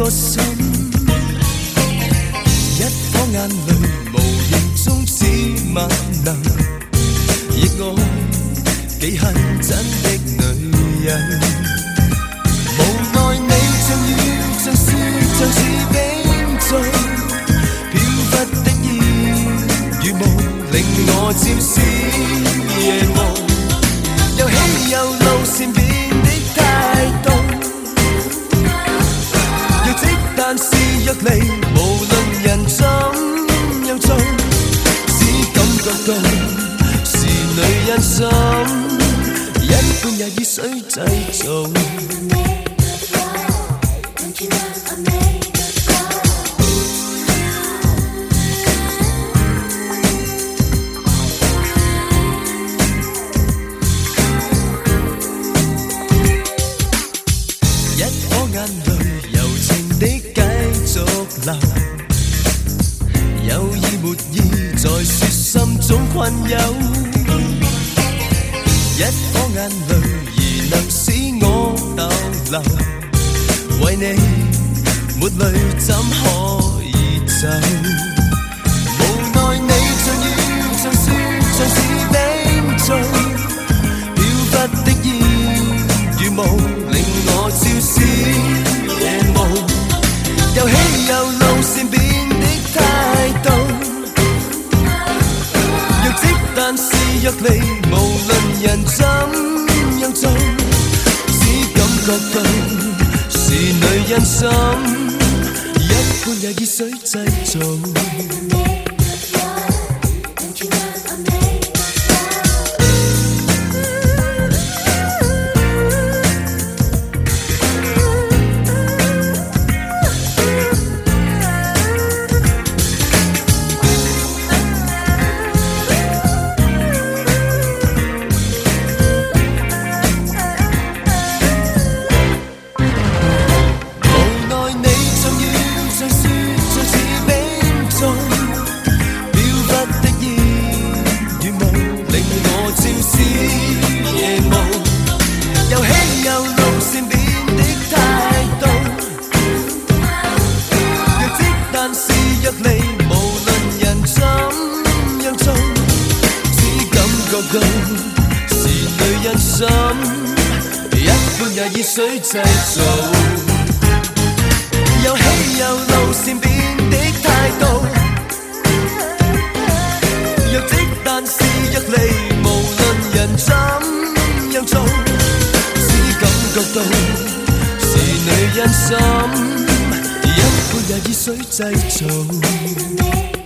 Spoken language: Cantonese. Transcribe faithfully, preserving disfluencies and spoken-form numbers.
個心，一顆眼淚無形中只萬能，亦愛記恨真的女人。無奈你像雨像雪像似冰醉，飄忽的煙與霧令我漸閃夜夢，又喜又怒善變的態度，若即但是若離，無論人怎樣做，只感覺到是女人心，一般也以水製造。有意沒意在說心中困擾，一顆眼淚而能使我逗留，為你沒淚怎可以走？無奈你像雨像雪像是冰醉，飄忽的煙與霧令我照閃夜霧，又喜又怒善變的態度，若即但是若離，無論人怎樣做，只感覺到是女人心，一般也以水製造。是女人心，一般也以水製造，又喜又怒善變的態度，若即但是若離，無論人怎樣做，只感覺到是女人心，一般也以水製造。